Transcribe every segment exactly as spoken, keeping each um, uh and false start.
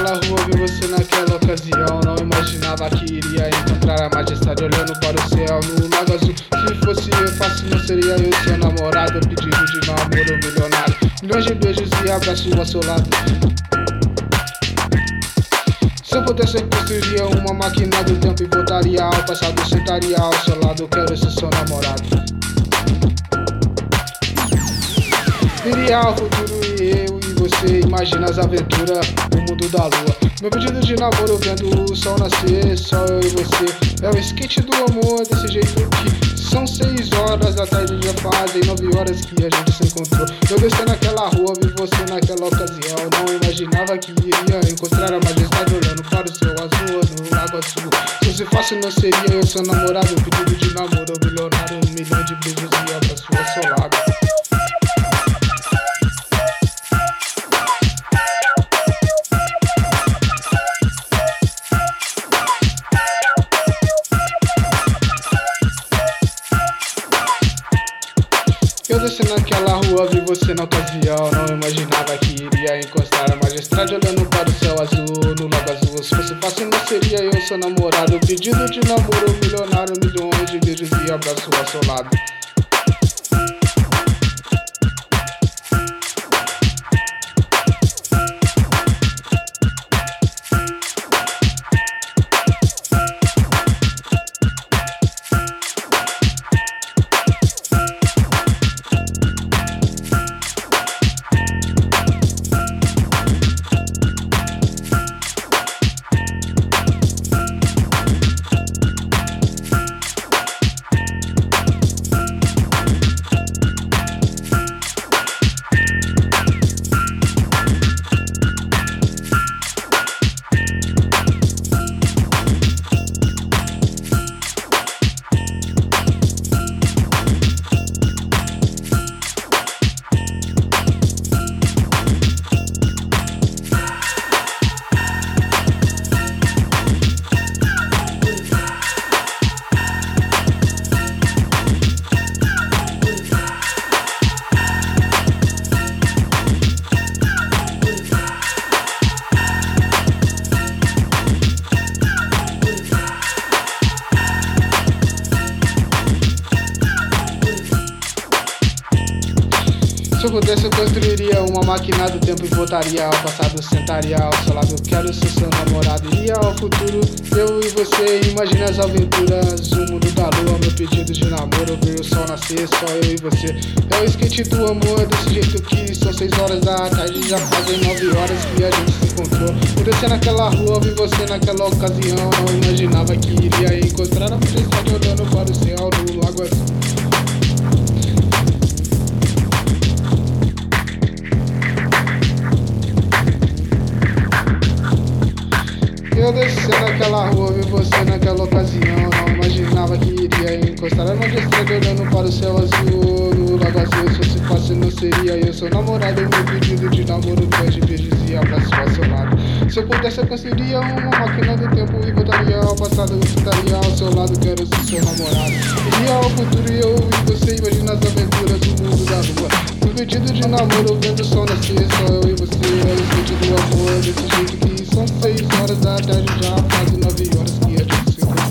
naquela rua, vi você naquela ocasião. Não imaginava que iria encontrar a majestade olhando para o céu no lago azul. Se fosse eu fácil, não seria eu seu namorado. Pedido de namoro milionário, milhões de beijos e abraços ao seu lado. Se eu pudesse, eu construiria uma máquina do tempo e voltaria ao passado, sentaria ao seu lado. Quero ser seu namorado. Iria ao futuro e eu e você imagina as aventuras no mundo da lua. Meu pedido de namoro vendo o sol nascer, só eu e você. É o skate do amor desse jeito que são seis horas da tarde, já fazem nove horas que a gente se encontrou. Eu desci naquela rua, vi você naquela ocasião. Não imaginava que iria encontrar a majestade olhando para o céu azul no lago azul. Se fosse fácil, não seria eu seu namorado. Pedido de namoro milionário, um milhão de beijos e abraços ao seu lado. Eu desci naquela rua, vi você na ocasião. Não imaginava que iria encostar a majestade olhando para o céu azul, no lago azul. Se fosse fácil, não seria eu seu namorado. Pedido de namoro milionário, milhões de beijos e abraços ao seu lado. Se eu pudesse, eu construiria uma máquina do tempo e voltaria ao passado, sentaria ao seu lado. Quero ser seu namorado, iria ao futuro, eu e você. Imagina as aventuras, o mundo da lua. Meu pedido de namoro, ver o sol nascer, só eu e você. É o skate do amor, desse jeito que são seis horas da tarde, já fazem nove horas que a gente se encontrou. Eu desci naquela rua, vi você naquela ocasião. Não imaginava que iria encontrar a majestade olhando para o céu no lago azul. Eu desci naquela rua, vi você naquela ocasião. Não imaginava que iria encostar a majestade olhando para o céu azul, no lago azul. Se fosse fácil, não seria eu seu namorado. Meu pedido de namoro, milhões de beijos e abraços ao seu lado. Se eu pudesse, eu construiria uma máquina do tempo e voltaria ao passado, eu estaria ao seu lado. Quero ser seu namorado. Iria ao futuro e eu e você imagina as aventuras do mundo da lua. Meu pedido de namoro, vendo o sol nascer, só eu e você. É o skate do amor, desse jeito que são seis horas da tarde, já faz nove horas que a gente se encontrou.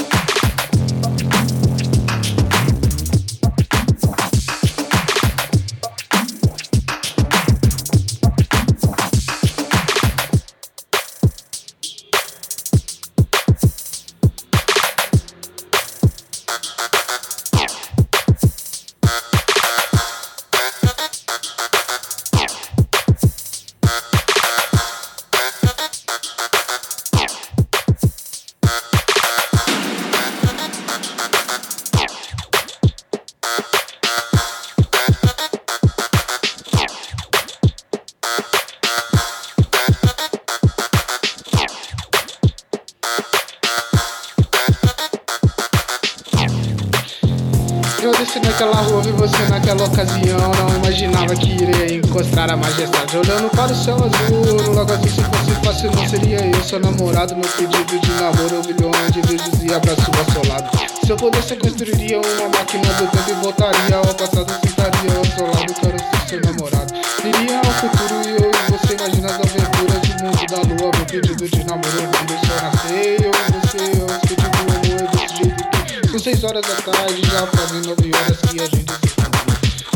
Eu desci naquela rua, vi você naquela ocasião. Não imaginava que iria encostar a majestade olhando para o céu azul, no lago azul. Se fosse fácil, não seria eu seu namorado. Meu pedido de namoro, milhões de beijos e abraços ao seu lado. Se eu pudesse, eu construiria uma máquina do tempo e voltaria ao passado, sentaria ao seu lado. Quero ser seu namorado. Iria ao futuro e eu e você imagina as aventuras do mundo da lua. Meu pedido de namoro quando o sol nascer. Eu e você, eu skate do amor desse jeito que são seis horas da tarde, já fazem nove horas que a gente se encontrou.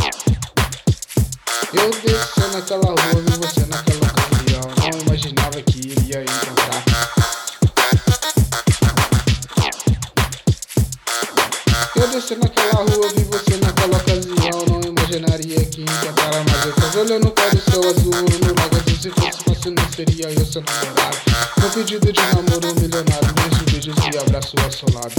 Eu descendo naquela rua, vi você naquela ocasião, não imaginava que iria encontrar. Eu descendo naquela rua, vi você naquela ocasião, não imaginaria que encontrara, mas eu tava olhando para o céu azul no lago azul. Se fosse fácil não seria eu seu namorado. Meu pedido de namoro milionário, meus beijos e abraço ao seu lado.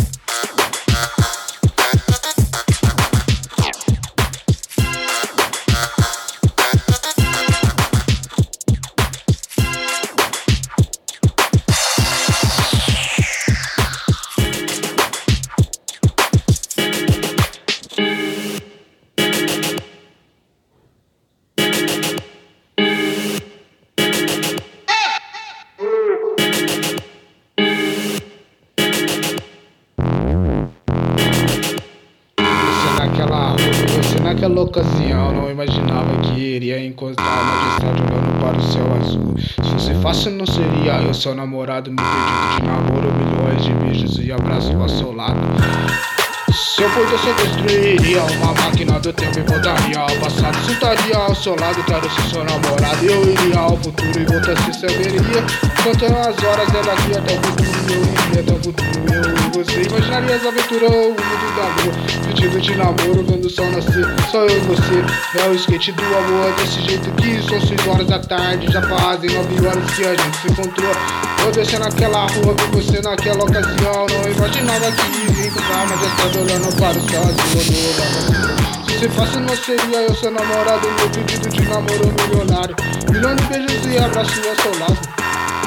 Naquela rua, você naquela ocasião, não imaginava que iria encontrar majestade olhando para o céu azul. Se fosse fácil não seria eu seu namorado, meu pedido de namoro, milhões de beijos e abraços ao seu lado. Se eu pudesse eu construiria uma máquina do tempo e voltaria ao passado. Sentaria ao seu lado, traria seu namorado. Eu iria ao futuro e voltasse se saberia quantas as horas é daqui até o futuro. Eu iria até o futuro, eu e você imaginaria as aventuras, o mundo da lua. Pedido de namoro, vendo o sol nascer. Só eu e você, é o skate do amor. Desse jeito que são seis horas da tarde, já fazem nove horas que a gente se encontrou. Eu desci naquela rua, vi você naquela ocasião, não imaginava que iria encontrar, mas já estava olhando para o céu azul. Se fosse fácil não seria eu seu namorado, meu pedido de namoro milionário, milhão de beijos e abraços ao seu lado.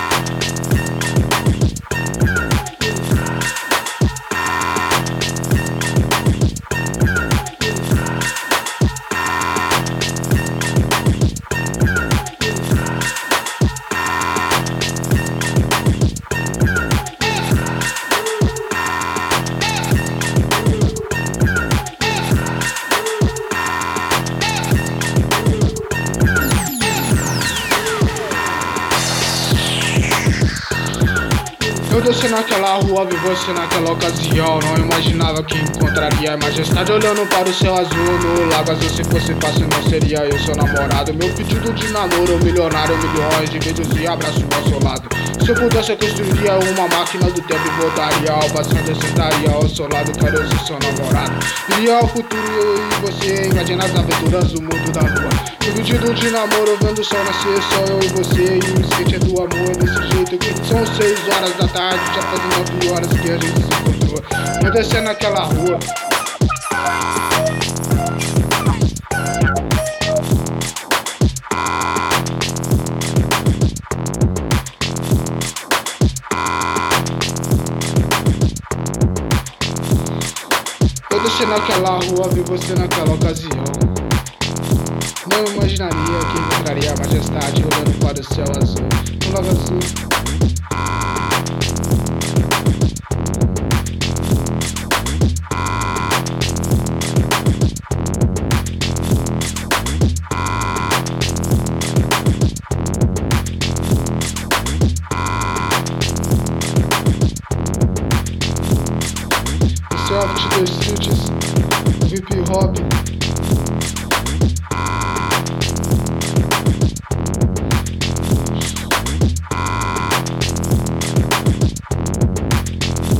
Eu desci naquela rua, vi você naquela ocasião, não imaginava que encontraria a majestade olhando para o céu azul no lago azul. Se fosse fácil não seria eu seu namorado, meu pedido de namoro milionário, milhões de beijos e abraços ao seu lado. Se eu pudesse eu construiria uma máquina do tempo e voltaria ao passado, eu sentaria ao seu lado, quero ser seu namorado. Iria ao futuro eu e você, imagina as aventuras do mundo da lua. Meu pedido de namoro, vendo o sol nascer, só eu e você, e o skate é do amor, desse jeito que são seis horas da tarde, já fazem nove horas que a gente se encontrou. Eu desci naquela rua. Eu desci naquela rua, vi você naquela ocasião. Não imaginaria que encontraria a majestade olhando para o céu azul, no lago azul.